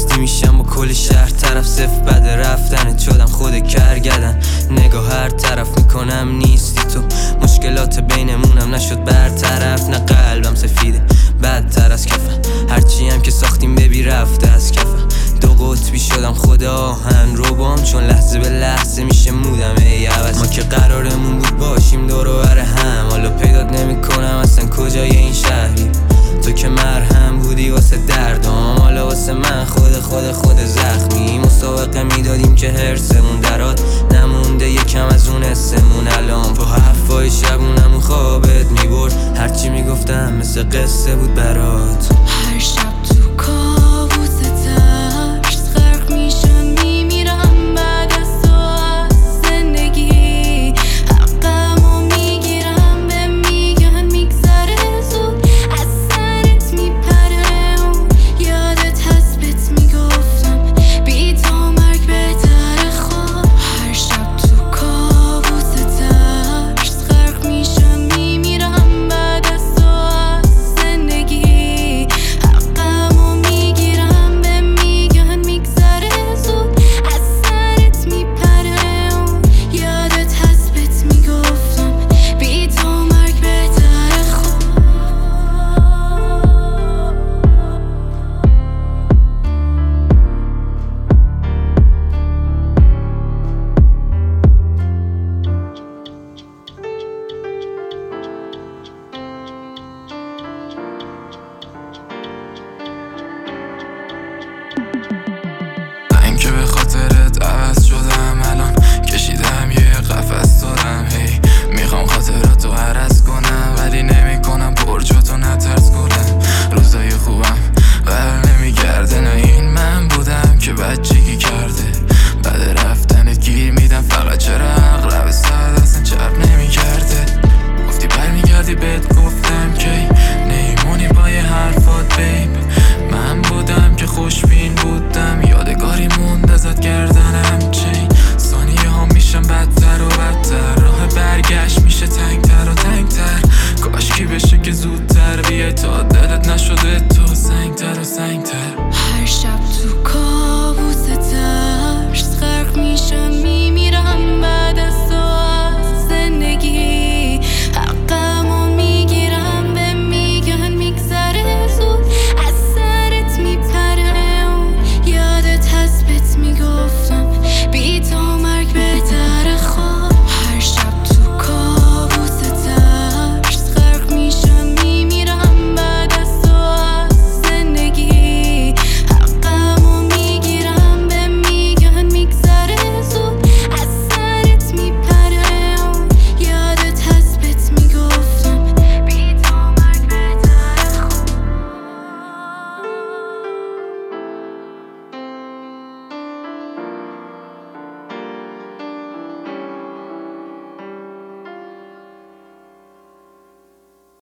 دوستی میشم با کل شهر طرف صف بد رفتنت شدم خود کرگدن نگاه هر طرف میکنم نیستی تو مشکلات بینمونم نشد برطرف نه قلبم سفیده بدتر از کفن هرچی هم که ساختیم ببی رفته از کفن دو قطبی شدم خود آهن رو بام چون لحظه به لحظه میشه مودم ای عوض ما که قرارمون بود باشیم دور و بر هم حالا پیدات نمی کنم اصلا کجای این شهری تو که مرهم بودی واسه دردم حالا واسه من خود زخمی مسابقه میدادیم که هرسمون درات نمونده یکم از اون حسمون الان با حرفای شبونمون خوابت میبرد هرچی میگفتم مثل قصه بود برات هر شب تو کار